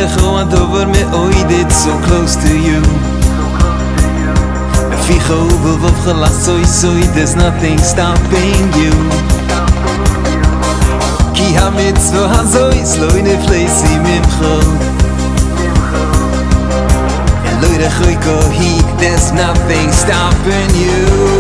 lecho adover me oid, it's so close to you. Ficho v'vov chalasoi, there's nothing stopping you. Ki ha-mitzvah hazoi, sloi neflesi mimcho. Eloi rechoi kohi, there's nothing stopping you.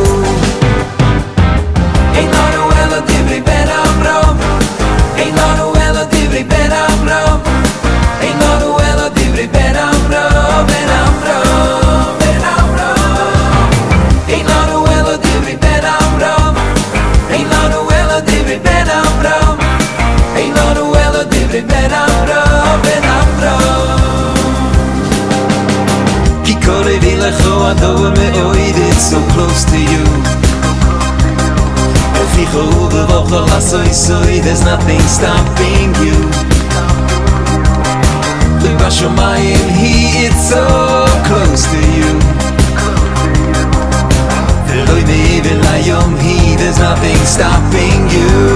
Ein lanu elo divrei ben Amram, ein lanu elo divrei ben Amram, ein lanu elo divrei ben Amram, ben Amram, ben Amram. Ein lanu elo divrei ben Amram, ein lanu elo divrei ben Amram, ein lanu elo divrei ben Amram, ben Amram. Ki korei vilecho adover me'oid, it's so close to you. There's nothing stopping you. Look Bashamayim, it's so close to you. There's nothing stopping you.